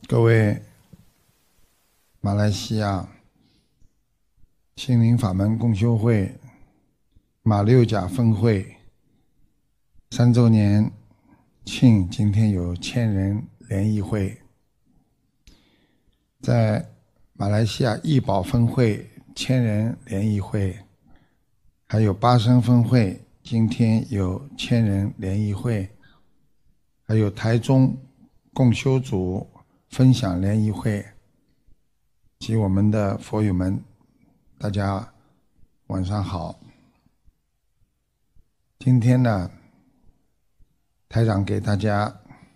各位马来西亚心灵法门共修会马六甲分会3周年庆，今天有1000人联谊会。在马来西亚义保分会1000人联谊会，还有巴生分会今天有1000人联谊会，还有台中共修组分享联谊会及我们的佛友们，大家晚上好。今天呢，台长给大家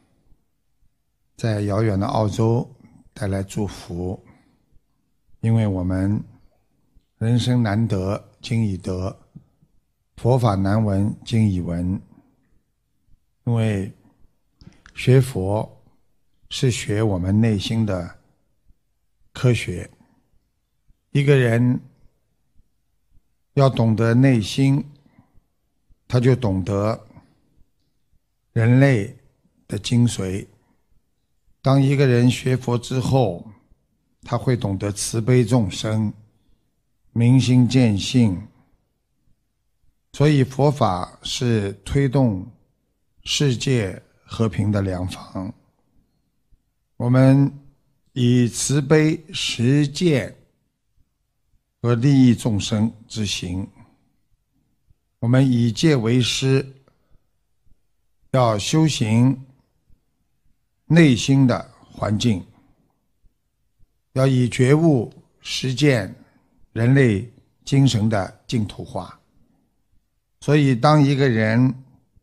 在遥远的澳洲带来祝福，因为我们人生难得经已得，佛法难闻经已闻。因为学佛是学我们内心的科学，一个人要懂得内心，他就懂得人类的精髓。当一个人学佛之后，他会懂得慈悲众生，明心见性。所以佛法是推动世界和平的良方。我们以慈悲实践和利益众生之行，我们以戒为师，要修行内心的环境，要以觉悟实践人类精神的净土化。所以当一个人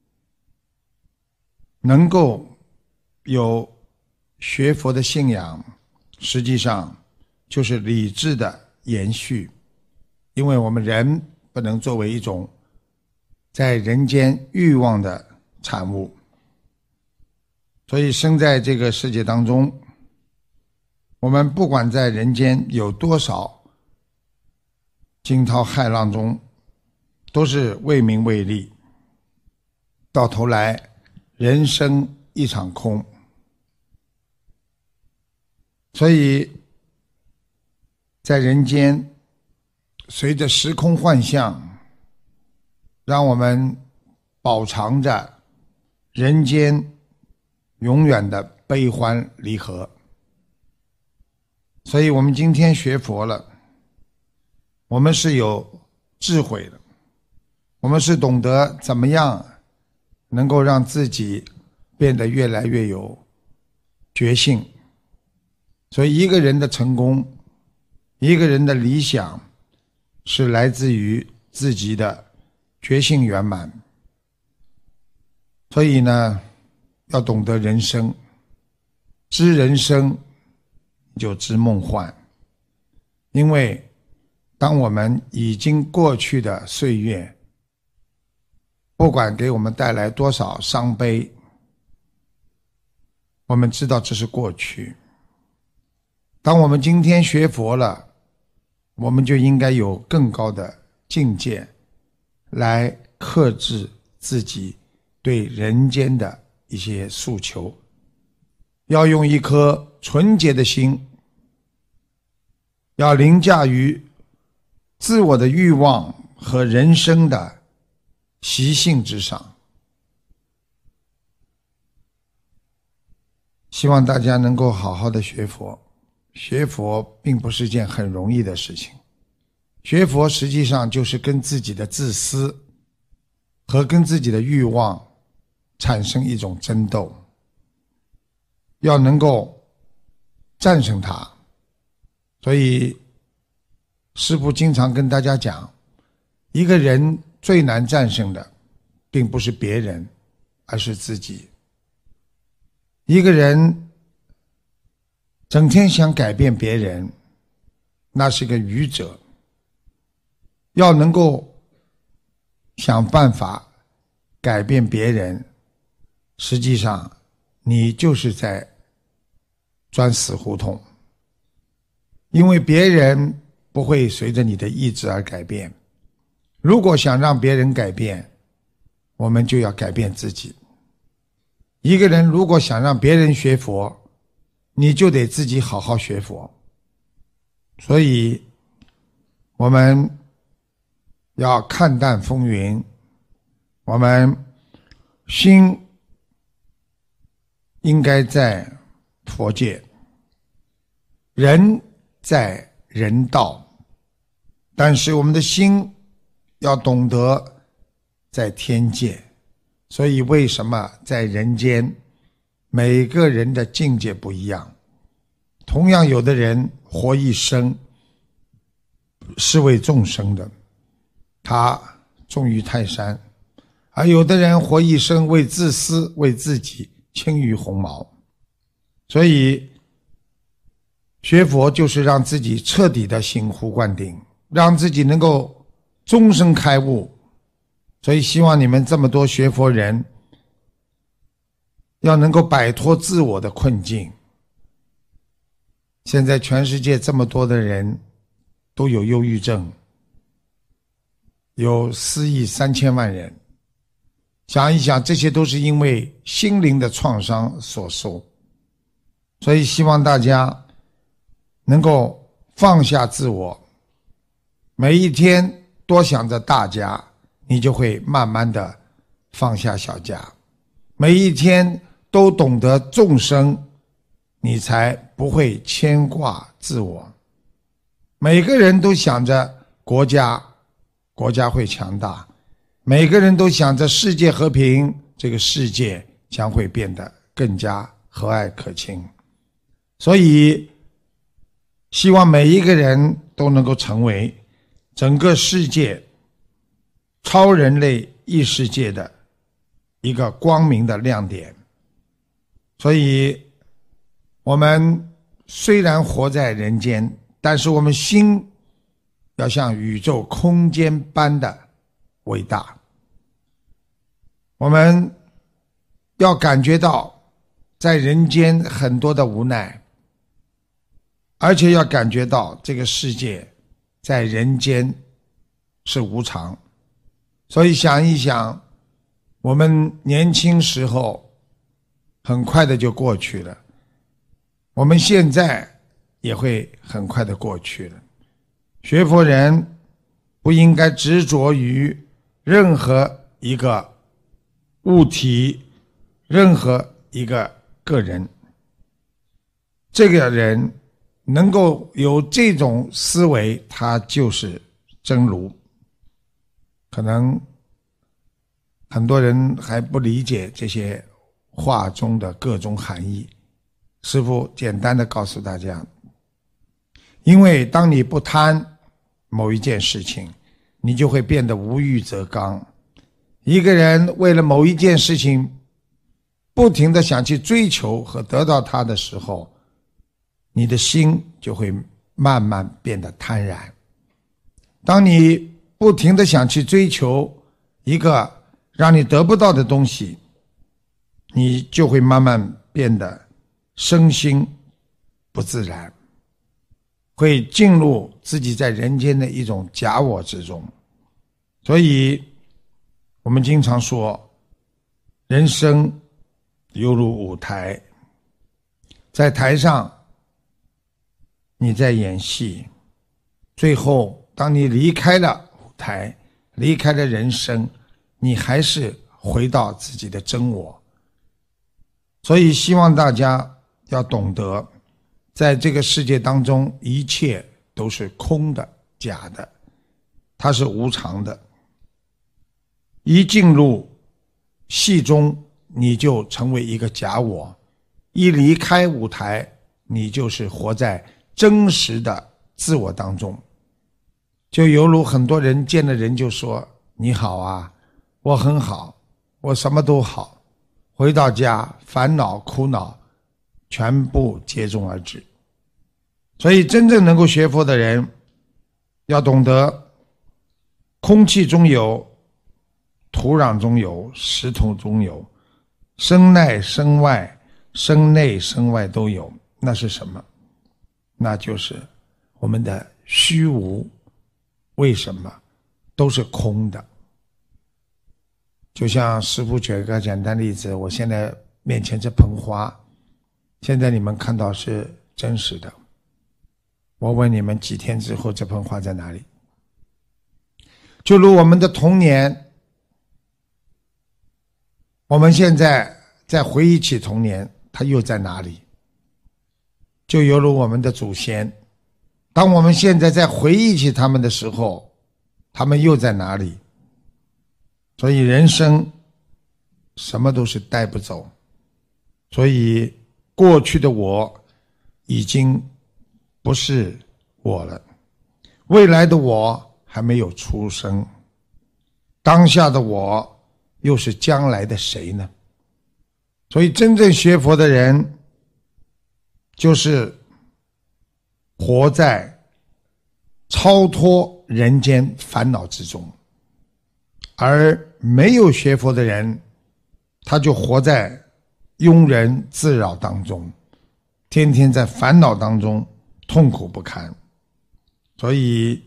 能够有学佛的信仰，实际上就是理智的延续。因为我们人不能作为一种在人间欲望的产物，所以生在这个世界当中，我们不管在人间有多少惊涛骇浪中，都是为名为利，到头来人生一场空。所以在人间，随着时空幻象，让我们饱尝着人间永远的悲欢离合。所以我们今天学佛了，我们是有智慧的，我们是懂得怎么样能够让自己变得越来越有觉性。所以一个人的成功，一个人的理想，是来自于自己的觉性圆满。所以呢，要懂得人生，知人生就知梦幻。因为当我们已经过去的岁月，不管给我们带来多少伤悲，我们知道这是过去。当我们今天学佛了，我们就应该有更高的境界来克制自己对人间的一些诉求，要用一颗纯洁的心，要凌驾于自我的欲望和人生的习性之上。希望大家能够好好的学佛。学佛并不是件很容易的事情，学佛实际上就是跟自己的自私和跟自己的欲望产生一种争斗，要能够战胜它。所以师父经常跟大家讲，一个人最难战胜的并不是别人，而是自己。一个人整天想改变别人，那是个愚者。要能够想办法改变别人，实际上你就是在钻死胡同。因为别人不会随着你的意志而改变，如果想让别人改变，我们就要改变自己。一个人如果想让别人学佛， 你就得自己好好学佛。所以我们要看淡风云，我们心应该在佛界，人在人道，但是我们的心要懂得在天界。所以为什么在人间每个人的境界不一样？同样有的人活一生是为众生的，他重于泰山；而有的人活一生为自私，为自己轻于鸿毛。所以学佛就是让自己彻底的醒悟灌顶，让自己能够终生开悟。所以希望你们这么多学佛人要能够摆脱自我的困境。现在全世界这么多的人都有忧郁症，有4亿3千万人，想一想，这些都是因为心灵的创伤所受。所以希望大家能够放下自我，每一天多想着大家，你就会慢慢的放下小家。每一天都懂得众生，你才不会牵挂自我。每个人都想着国家，国家会强大；每个人都想着世界和平，这个世界将会变得更加和蔼可亲。所以希望每一个人都能够成为整个世界超人类异世界的一个光明的亮点。所以我们虽然活在人间，但是我们心要像宇宙空间般的伟大。我们要感觉到在人间很多的无奈，而且要感觉到这个世界在人间是无常。所以想一想，我们年轻时候很快的就过去了，我们现在也会很快的过去了。学佛人不应该执着于任何一个物体，任何一个个人。这个人能够有这种思维，他就是真如。可能很多人还不理解这些话中的各种含义，师父简单的告诉大家，因为当你不贪某一件事情，你就会变得无欲则刚。一个人为了某一件事情不停的想去追求和得到它的时候，你的心就会慢慢变得贪然。当你不停的想去追求一个让你得不到的东西，你就会慢慢变得身心不自然，会进入自己在人间的一种假我之中。所以我们经常说，人生犹如舞台，在台上你在演戏，最后当你离开了舞台，离开了人生，你还是回到自己的真我。所以希望大家要懂得，在这个世界当中，一切都是空的、假的，它是无常的。一进入戏中，你就成为一个假我；一离开舞台，你就是活在真实的自我当中。就犹如很多人见了人就说：“你好啊，我很好，我什么都好。”回到家，烦恼苦恼全部接踵而至。所以真正能够学佛的人要懂得，空气中有，土壤中有，石头中有，身内身外，身内身外都有。那是什么？那就是我们的虚无。为什么？都是空的。就像师父举个简单例子，我现在面前这盆花， 现在你们看到是真实的。我问你们，几天之后这盆花在哪里？就如我们的童年，我们现在在回忆起童年，它又在哪里？就犹如我们的祖先，当我们现在在回忆起他们的时候，他们又在哪里？所以人生什么都是带不走，所以过去的我已经不是我了，未来的我还没有出生，当下的我又是将来的谁呢？所以真正学佛的人就是活在超脱人间烦恼之中，而没有学佛的人，他就活在庸人自扰当中，天天在烦恼当中痛苦不堪。所以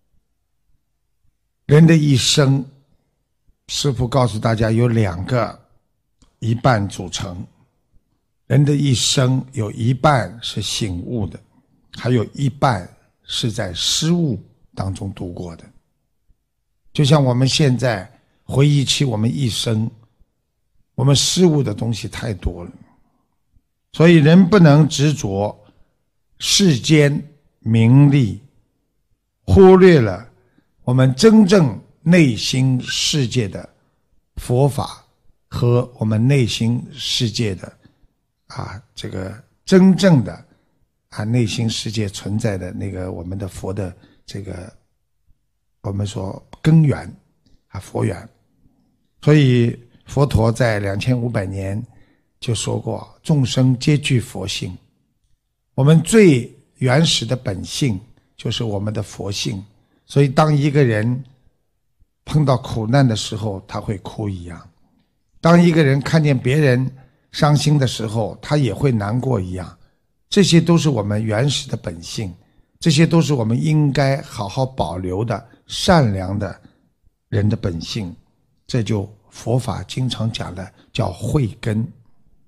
人的一生，师父告诉大家有2个一半组成，人的一生有一半是醒悟的，还有一半是在失误当中度过的。就像我们现在回忆起我们一生，我们失误的东西太多了，所以人不能执着世间名利，忽略了我们真正内心世界的佛法和我们内心世界的这个真正的内心世界存在的那个我们的佛的这个我们说根源佛缘。所以佛陀在2500年就说过，众生皆具佛性，我们最原始的本性就是我们的佛性。所以当一个人碰到苦难的时候，他会哭一样，当一个人看见别人伤心的时候，他也会难过一样。这些都是我们原始的本性，这些都是我们应该好好保留的善良的人的本性。这就佛法经常讲的叫慧根。